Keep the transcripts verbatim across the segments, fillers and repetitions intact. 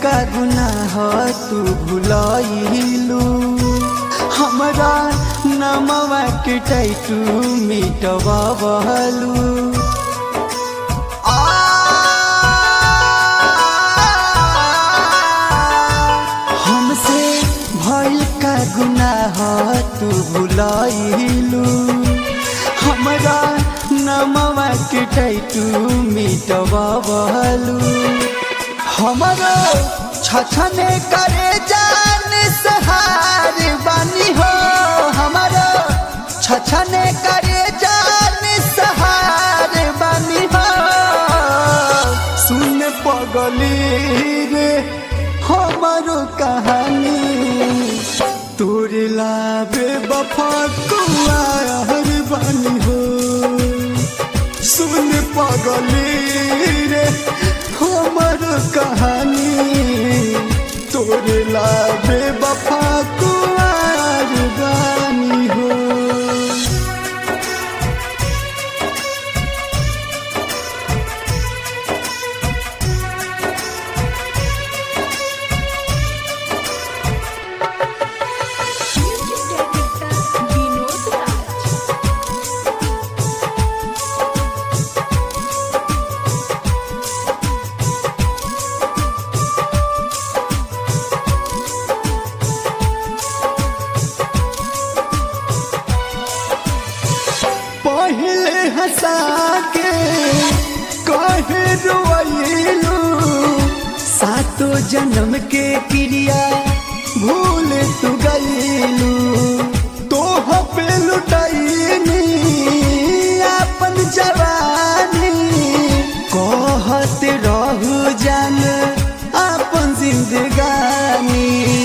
का गुनाह तू भुलाइलू हमरा नमवा के टैटू मिटवावलू हमसे भइल का गुनाह तू भुलाइलू हमरा नमवा के टैटू मिटवावलू हमारो छछने करे जान सहार बानी हो हमारो छछने करे जान सहार बानी हो सुन पगली रे हमारो कहानी तोरे लाबे वफा कुआर बानी हो सुन पगली रे हमर कहानी तोरे लाबे वफा कुआर बानी हो पहले हंसा के कहे रोइलू सातो जन्म के क्रिया भूल तू गईलू तोह पे लुटाईनी अपन जवानी कहत रहू जान अपन जिंदगानी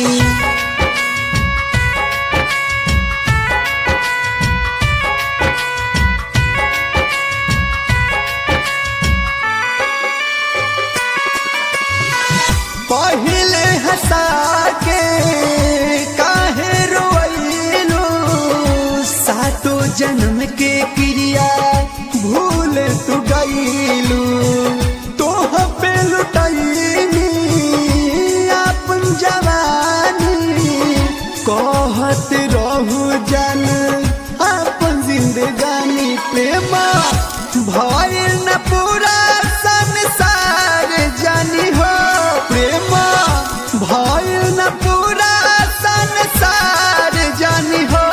पहले हंसा के काहे रोइलू सातो जन्म के क्रिया भूल तू गईलू तोह पे लुटाईनी अपन जवानी कहत रहू जान अपन जिंदगानी प्रेमा भइल न पूरा संसार जानी हो प्रेमा भइल न पूरा संसार जानी हो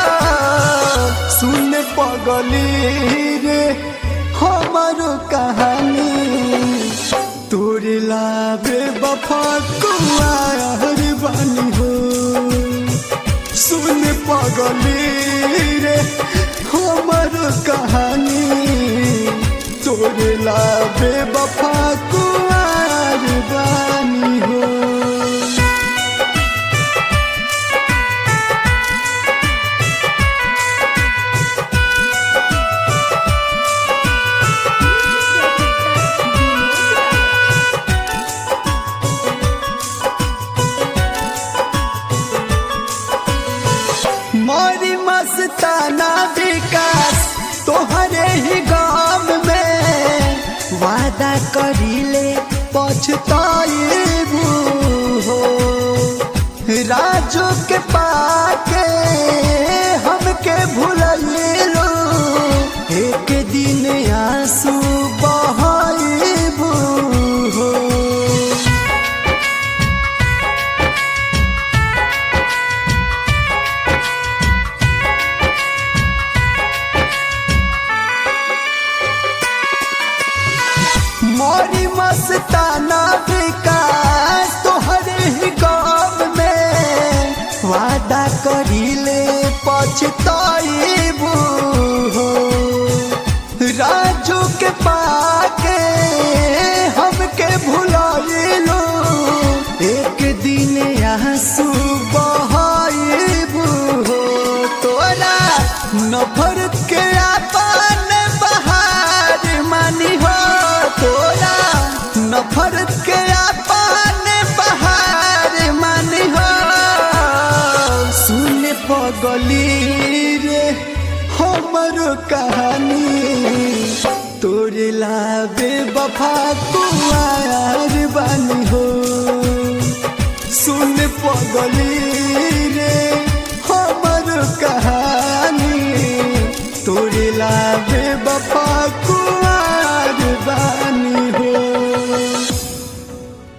सुन पगली रे हमारो कहानी तोरे लाबे वफा कुआर बानी हो सुन पगली रे हमारो कहानी तोरे लाबे वफा कुआर बानी हो मोरी मस्ताना विकास तोहरे ही गाँव में वादा करीले पछताइबू हो राजू के पाके हमके भुलैलू एक दिन आंसू बहाइबू हो मोरी मस्ताना विकास तोहरे ही गाँव में वादा करीले पछताइबू हो राजू के पाके हमके भुलैलू एक दिन आंसू बहाइबू हो तोरा नफरत के अपन बहार मानी हो तोरा नफरत के अपन बहार मानी हो सुन पगली रे हमरो कहानी तोरे लाबे वफा कुआर बानी हो। सुन पगली रे हमर कहानी तोरे ला बेवफा